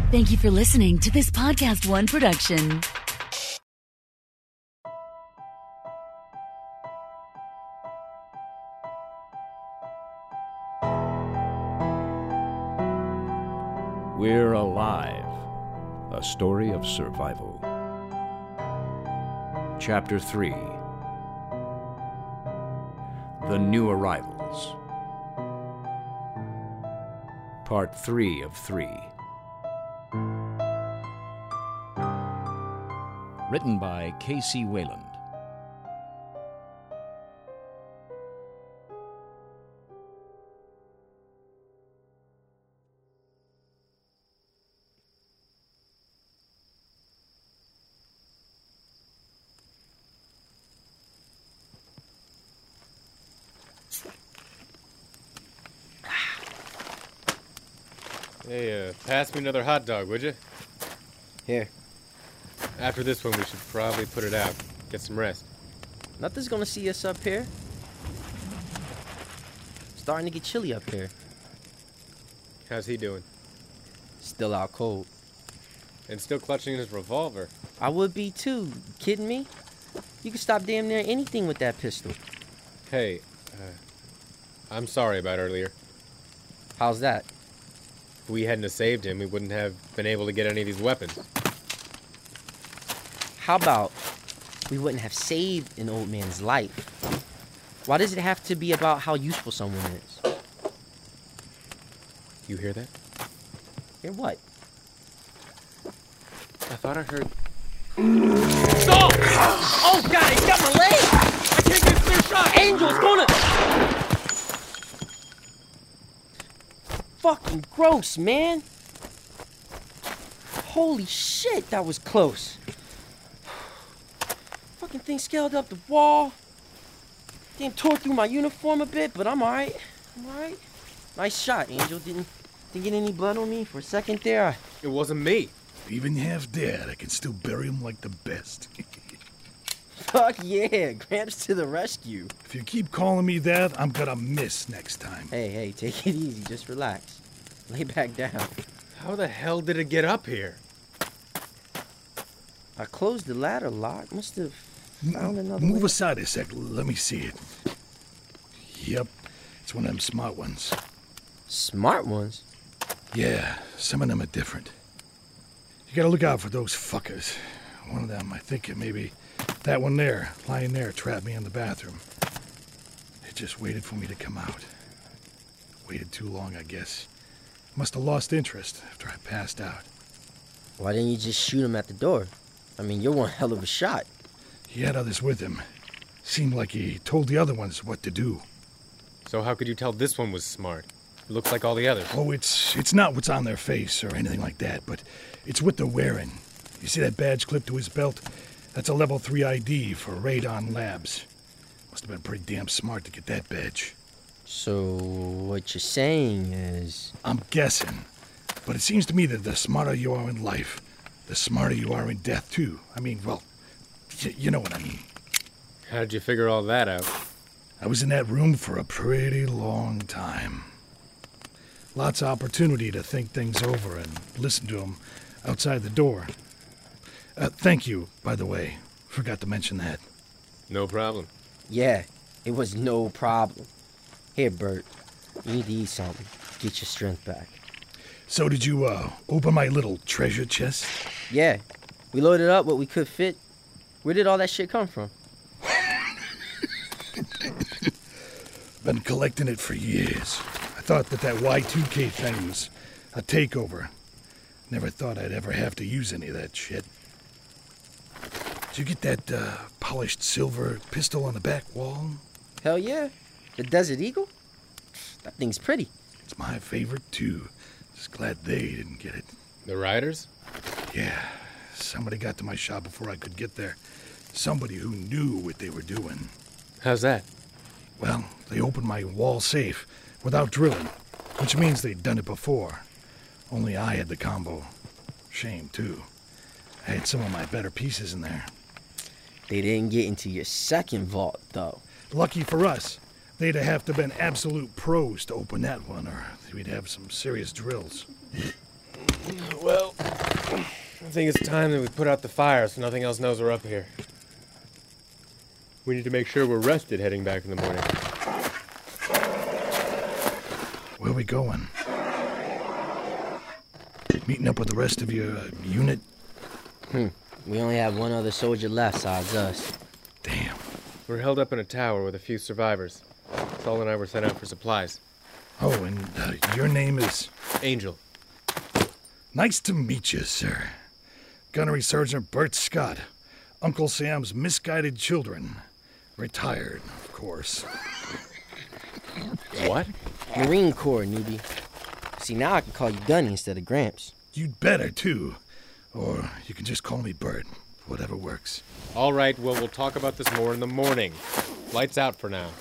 Thank you for listening to this Podcast One production. We're Alive, a story of survival. Chapter 3, The New Arrivals. Part 3 of 3. Written by K.C. Wayland. Hey, pass me another hot dog, would you? Here. After this one, we should probably put it out. Get some rest. Nothing's gonna see us up here. Starting to get chilly up here. How's he doing? Still out cold. And still clutching his revolver. I would be too. Kidding me? You can stop damn near anything with that pistol. Hey, I'm sorry about earlier. How's that? If we hadn't have saved him, we wouldn't have been able to get any of these weapons. How about we wouldn't have saved an old man's life? Why does it have to be about how useful someone is? You hear that? Hear what? I thought I heard... Stop! Oh God, he's got my leg! I can't get a clear shot! Angel's gonna... Fucking gross, man! Holy shit, that was close. Fucking thing scaled up the wall. Damn, tore through my uniform a bit, but I'm alright. Nice shot, Angel. Didn't get any blood on me for a second there. It wasn't me. Even half dead, I can still bury him like the best. Fuck yeah, Gramps to the rescue. If you keep calling me that, I'm gonna miss next time. Hey, take it easy. Just relax. Lay back down. How the hell did it get up here? I closed the ladder lock. Must have found another Move way. aside a sec, let me see it. Yep, it's one of them smart ones. Smart ones? Yeah, some of them are different. You gotta look out for those fuckers. One of them, I think it may be that one there, lying there, trapped me in the bathroom. It just waited for me to come out. Waited too long, I guess. Must have lost interest after I passed out. Why didn't you just shoot him at the door? I mean, you're one hell of a shot. He had others with him. Seemed like he told the other ones what to do. So how could you tell this one was smart? It looks like all the others. Oh, it's not what's on their face or anything like that, but it's what they're wearing. You see that badge clipped to his belt? That's a level 3 ID for Radon Labs. Must have been pretty damn smart to get that badge. So, what you're saying is... I'm guessing, but it seems to me that the smarter you are in life, the smarter you are in death, too. I mean, well, you know what I mean. How did you figure all that out? I was in that room for a pretty long time. Lots of opportunity to think things over and listen to them outside the door. Thank you, by the way. Forgot to mention that. No problem. Yeah, it was no problem. Here, Bert, you need to eat something. Get your strength back. So did you, open my little treasure chest? Yeah, we loaded up what we could fit. Where did all that shit come from? Been collecting it for years. I thought that Y2K thing was a takeover. Never thought I'd ever have to use any of that shit. Did you get that, polished silver pistol on the back wall? Hell yeah. The Desert Eagle? That thing's pretty. It's my favorite, too. Just glad they didn't get it. The riders? Yeah, somebody got to my shop before I could get there. Somebody who knew what they were doing. How's that? Well, they opened my wall safe without drilling, which means they'd done it before. Only I had the combo. Shame, too. I had some of my better pieces in there. They didn't get into your second vault, though. Lucky for us, they'd have to been absolute pros to open that one, or we'd have some serious drills. Well, think it's time that we put out the fire so nothing else knows we're up here. We need to make sure we're rested heading back in the morning. Where we going? Meeting up with the rest of your unit? We only have one other soldier left besides us. Damn. We're held up in a tower with a few survivors. Saul and I were sent out for supplies. Oh, and your name is? Angel. Nice to meet you, sir. Gunnery Sergeant Bert Scott. Uncle Sam's misguided children. Retired, of course. What? Marine Corps, newbie. See, now I can call you Gunny instead of Gramps. You'd better, too. Or you can just call me Bert. Whatever works. All right, well, we'll talk about this more in the morning. Lights out for now.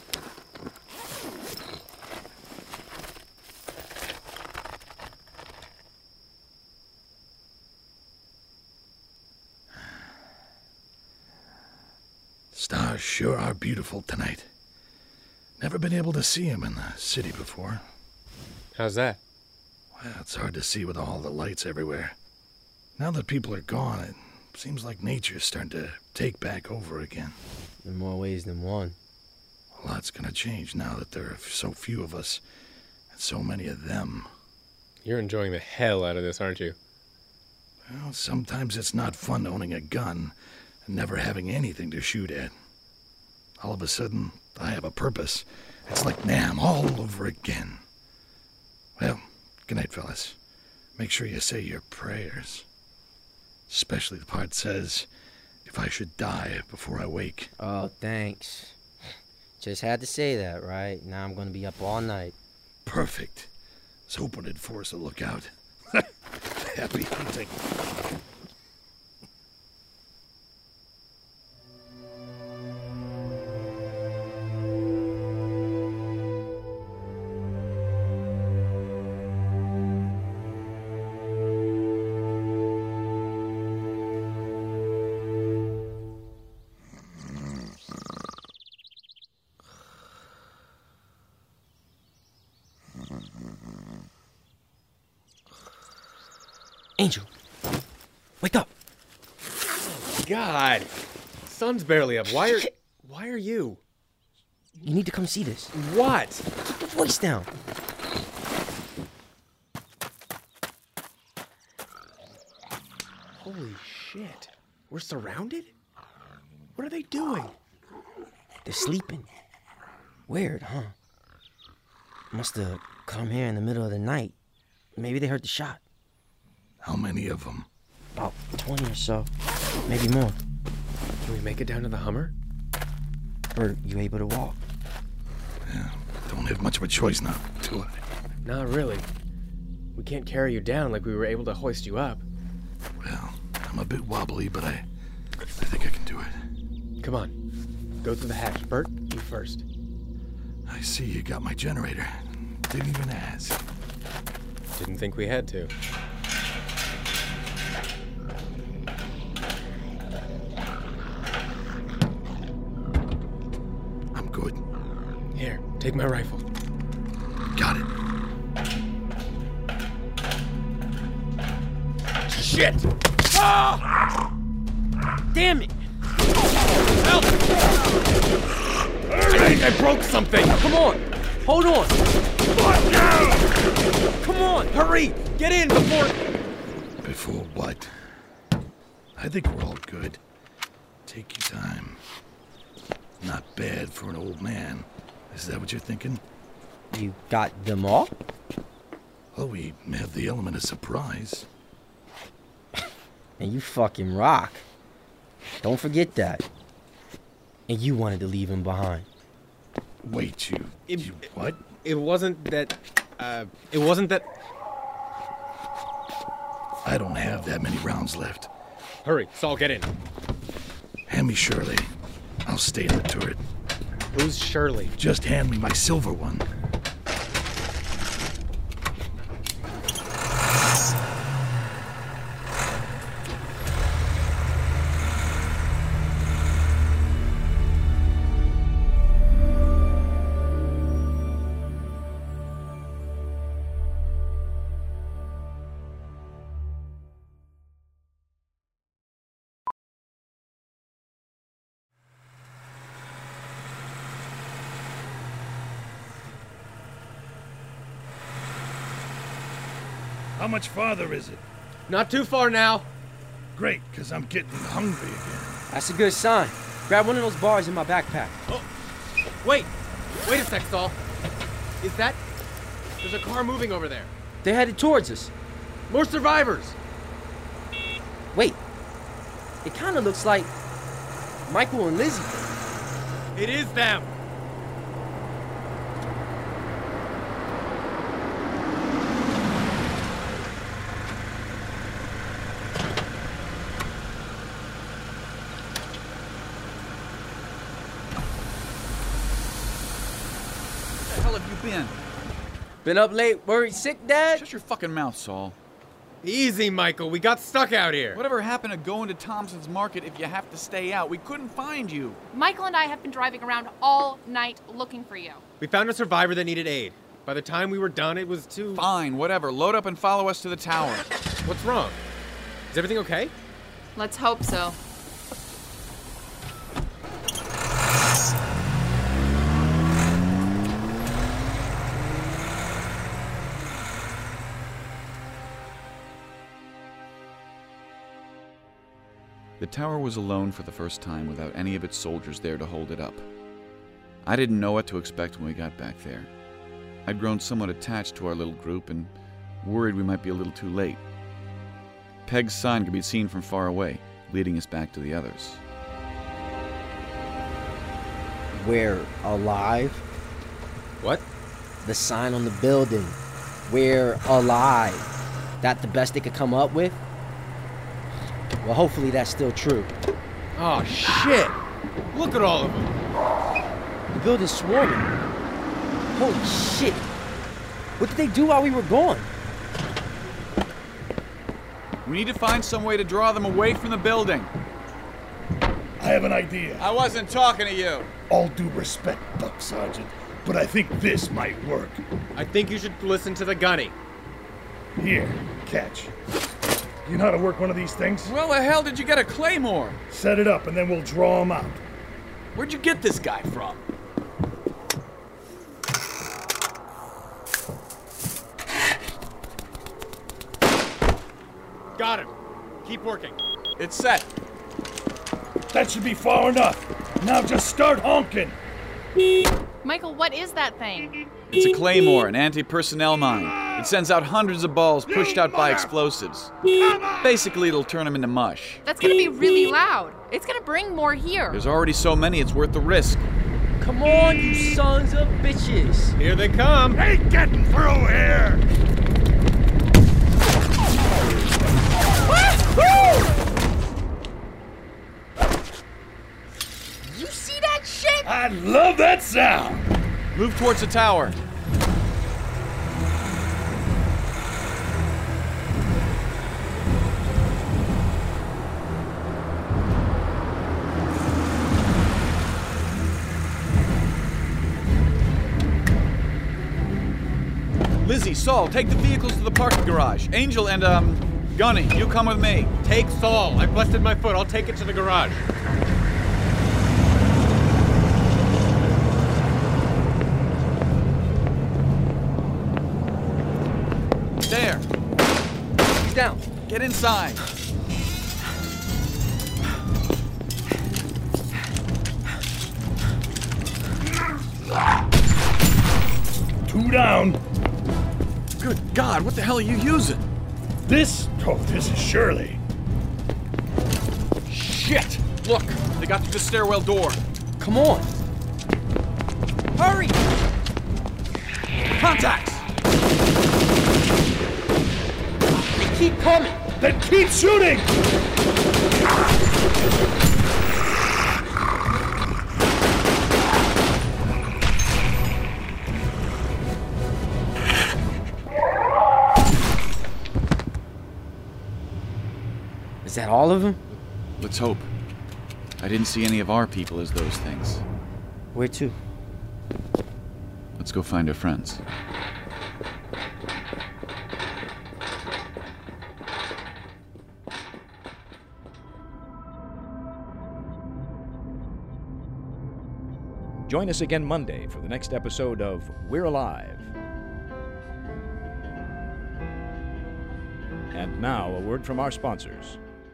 Stars sure are beautiful tonight. Never been able to see 'em in the city before. How's that? Well, it's hard to see with all the lights everywhere. Now that people are gone, it seems like nature's starting to take back over again. In more ways than one. A lot's gonna change now that there are so few of us and so many of them. You're enjoying the hell out of this, aren't you? Well, sometimes it's not fun owning a gun and never having anything to shoot at. All of a sudden, I have a purpose. It's like Nam all over again. Well, good night, fellas. Make sure you say your prayers. Especially the part that says, if I should die before I wake. Oh, thanks. Just had to say that, right? Now I'm gonna be up all night. Perfect. I was hoping it'd force a lookout. Happy hunting. Angel, wake up. God! Sun's barely up. Why are you? You need to come see this. What? Keep your voice down. Holy shit. We're surrounded? What are they doing? They're sleeping. Weird, huh? Must have come here in the middle of the night. Maybe they heard the shot. How many of them? About 20 or so. Maybe more. Can we make it down to the Hummer? Or you able to walk? Yeah, don't have much of a choice now, do I? Not really. We can't carry you down like we were able to hoist you up. Well, I'm a bit wobbly, but I think I can do it. Come on. Go through the hatch. Bert, you first. I see you got my generator. Didn't even ask. Didn't think we had to. I'm good. Here, take my rifle. Got it. Shit! Ah! Damn it! Help! I think I broke something! Come on! Hold on! What now? Come on! Hurry! Get in before... Before what? I think we're all good. Take your time. Not bad for an old man. Is that what you're thinking? You got them all? Oh, we have the element of surprise. And you fucking rock. Don't forget that. And you wanted to leave him behind. Wait, you what? It wasn't that... It wasn't that... I don't have that many rounds left. Hurry, Saul, get in. Hand me Shirley. I'll stay in the turret. Who's Shirley? Just hand me my silver one. How much farther is it? Not too far now. Great, because I'm getting hungry again. That's a good sign. Grab one of those bars in my backpack. Oh, wait a sec, Saul. Is that... There's a car moving over there. They're headed towards us. More survivors. Wait. It kind of looks like Michael and Lizzie. It is them. Where the hell have you been? Been up late, worried sick, Dad? Shut your fucking mouth, Saul. Easy, Michael. We got stuck out here. Whatever happened to going to Thompson's Market if you have to stay out? We couldn't find you. Michael and I have been driving around all night looking for you. We found a survivor that needed aid. By the time we were done, it was too... Fine, whatever. Load up and follow us to the tower. What's wrong? Is everything okay? Let's hope so. The tower was alone for the first time without any of its soldiers there to hold it up. I didn't know what to expect when we got back there. I'd grown somewhat attached to our little group and worried we might be a little too late. Peg's sign could be seen from far away, leading us back to the others. We're alive. What? The sign on the building. We're alive. That the best they could come up with? Well, hopefully that's still true. Oh, shit. Look at all of them. The building's swarming. Holy shit. What did they do while we were gone? We need to find some way to draw them away from the building. I have an idea. I wasn't talking to you. All due respect, Buck Sergeant, but I think this might work. I think you should listen to the gunny. Here, catch. You know how to work one of these things? Where the hell did you get a claymore? Set it up and then we'll draw them out. Where'd you get this guy from? Got him. Keep working. It's set. That should be far enough. Now just start honking. Michael, what is that thing? It's a claymore, an anti-personnel mine. It sends out hundreds of balls pushed out by explosives. Basically, it'll turn them into mush. That's gonna be really loud. It's gonna bring more here. There's already so many, it's worth the risk. Come on, you sons of bitches. Here they come. Ain't getting through here. You see that shit? I love that sound. Move towards the tower. Lizzie, Saul, take the vehicles to the parking garage. Angel and, Gunny, you come with me. Take Saul. I busted my foot. I'll take it to the garage. There. He's down. Get inside. Two down. Good God, what the hell are you using? This? Oh, this is Shirley. Shit! Look, they got through the stairwell door. Come on. Hurry! Contacts! They keep coming. Then keep shooting! Is that all of them? Let's hope. I didn't see any of our people as those things. Where to? Let's go find our friends. Join us again Monday for the next episode of We're Alive. And now, a word from our sponsors.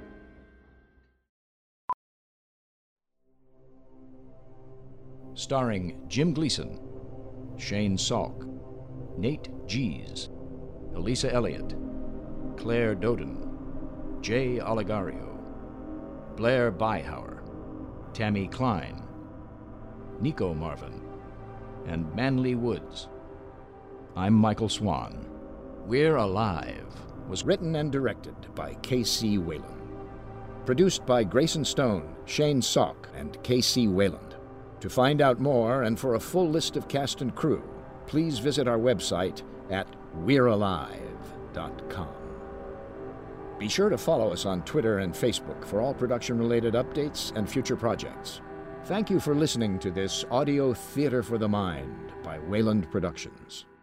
Starring Jim Gleason, Shane Salk, Nate Gies, Elisa Elliott, Claire Doden, Jay Oligario, Blair Byhauer, Tammy Klein, Nico Marvin, and Manly Woods. I'm Michael Swan. We're Alive was written and directed by K.C. Wayland. Produced by Grayson Stone, Shane Salk, and K.C. Wayland. To find out more and for a full list of cast and crew, please visit our website at we'realive.com. Be sure to follow us on Twitter and Facebook for all production-related updates and future projects. Thank you for listening to this audio theater for the mind by Wayland Productions.